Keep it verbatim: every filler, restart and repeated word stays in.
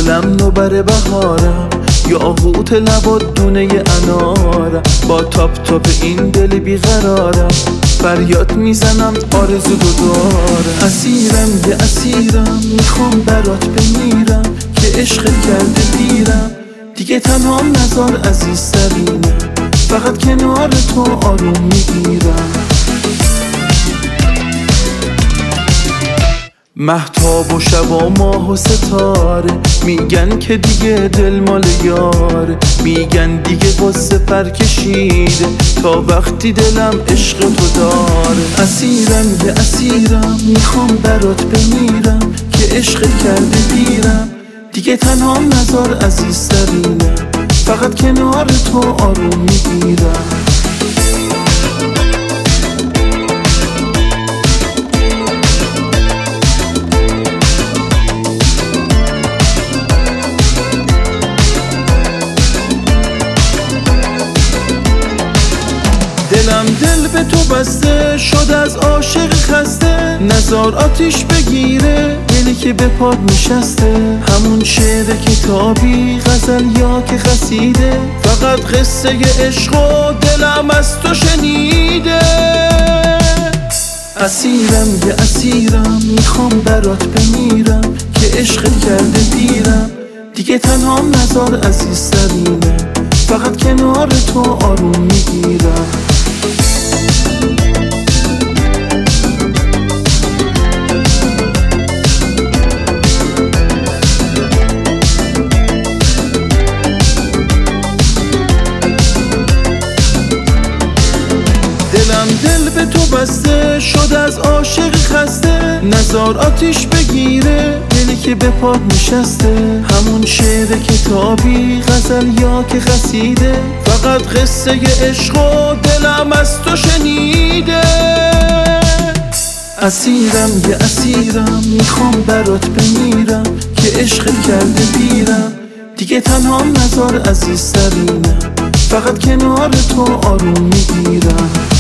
حالم نوبر بهارم، یاقوت لبات دونه انارم، با تاپ تاپ این دل بیقرارم، فریاد میزنم آرزو دو دارم. اسیرم یه اسیرم، میخوام برات بمیرم که عشق کرده پیرم، دیگه تنها نزار عزیز سرینم، فقط کنار تو آروم میگیرم. مهتاب و شب و ماه و ستاره میگن که دیگه دل مال یاره، میگن دیگه واسه پر کشیده تا وقتی دلم عشق تو داره. اسیرم یه اسیرم، میخوام برات بمیرم که عشق کرده پیرم، دیگه تنها نزار عزیز سرینم، فقط کنار تو آروم میگیرم. دلم دل به تو بسته شد از عاشق خسته، نزار آتیش بگیره دلی که به پاد نشسته، همون شعر کتابی غزل یا که قصیده، فقط قصه عشق و دلم از تو شنیده. اسیرم یه اسیرم، میخوام برات بمیرم که عشق کرده پیرم، دیگه تنها نزار عزیز سرینم، فقط کنار تو آروم میگیرم. دلم دل به تو بسته شد از عاشق خسته، نزار آتیش بگیره دلی که به پاد نشسته، همون شعر کتابی غزل یا که قصیده، فقط قصه عشق و دلم از تو شنیده. اسیرم یه اسیرم، میخوام برات بمیرم که عشق کرده پیرم، دیگه تنها نزار عزیز سرینم، فقط کنار تو آروم میگیرم.